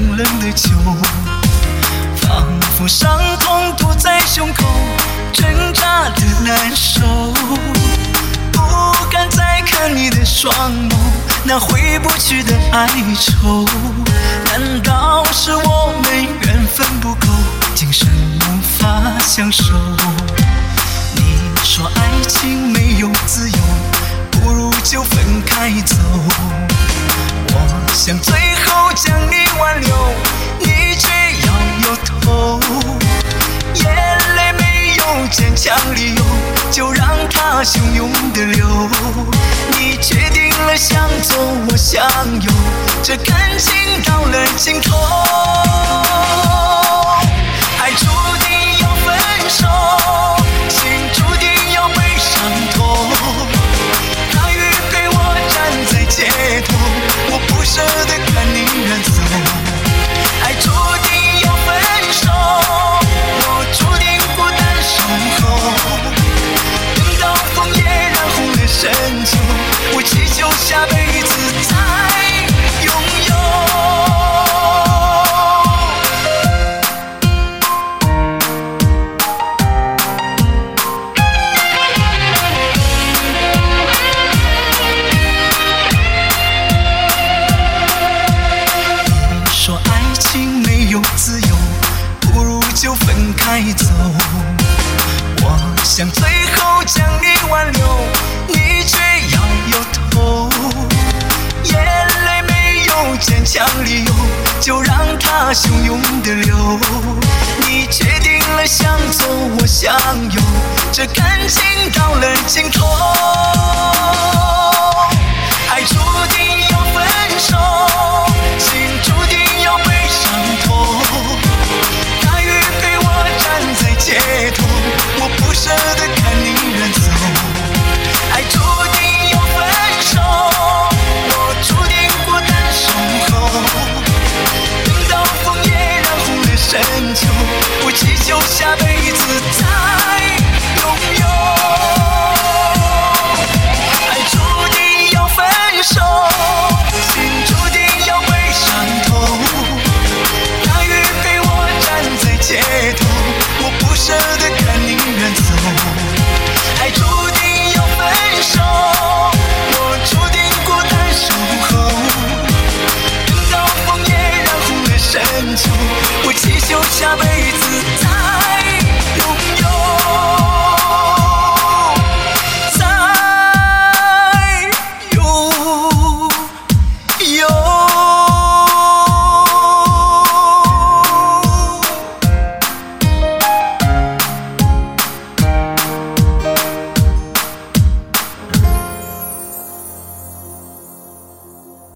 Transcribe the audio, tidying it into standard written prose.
冷的酒，仿佛伤痛堵在胸口，挣扎的难受。不敢再看你的双眸，那回不去的哀愁。难道是我们缘分不够，今生无法相守？你说爱情没有自由，不如就分开走。我想最后将你挽留，你却摇摇头。眼泪没有坚强理由，就让它汹涌的流。你决定了向左，我向右，这感情到了尽头。爱注定要分手，心注定要被伤透。大雨陪我站在街头，我不舍得看你远走。爱注定要分手，我注定孤单守候。等到枫叶染红了深秋，我祈求下辈子再拥有。自由，不如就分开走。我想最后将你挽留，你却摇摇头。眼泪没有坚强理由，就让它汹涌的流。你决定了向左，我向右，这感情到了尽头。爱注定要分手，心注定要被伤透。大雨陪我站在街头，我不舍得看你远走。爱注定要分手，我注定孤单守候。等到枫叶染红了深秋，我祈求下辈